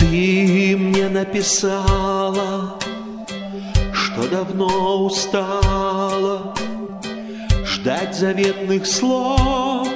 Ты мне написала, что давно устала ждать заветных слов,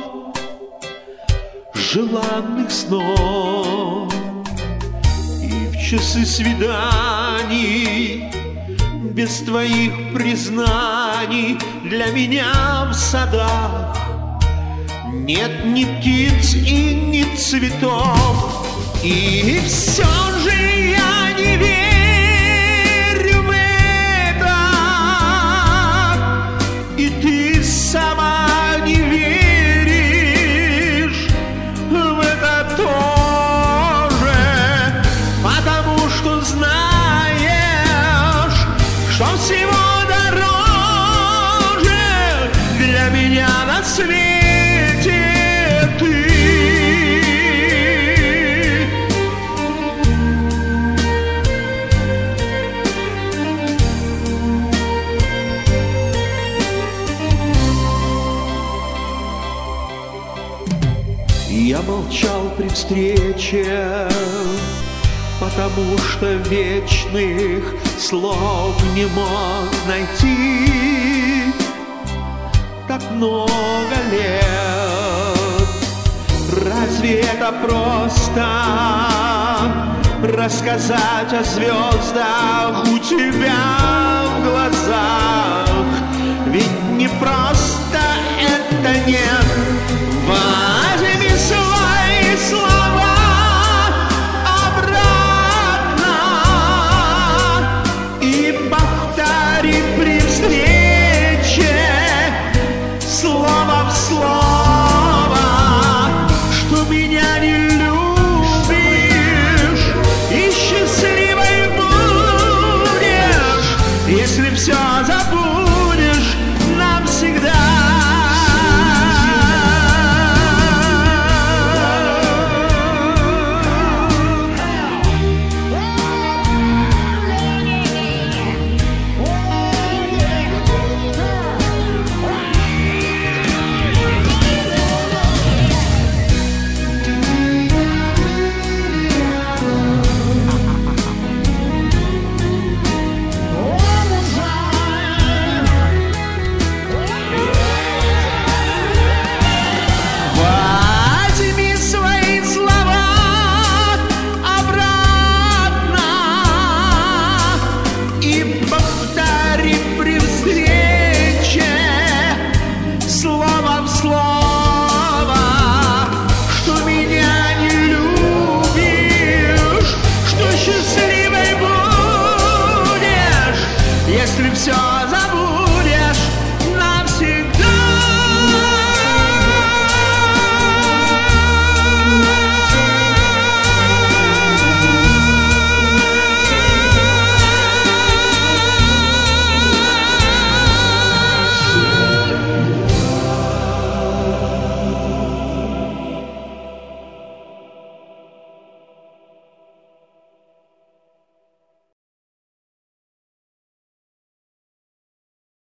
желанных снов. И в часы свиданий без твоих признаний для меня в садах нет ни птиц и ни цветов. И все же я не верю в это, и ты сама не веришь в это тоже, потому что знаешь, что всего дороже для меня на свете ты. Я молчал при встрече, потому что вечных слов не мог найти. Так много лет, разве это просто рассказать о звездах у тебя в глазах? Ведь не просто это, нет.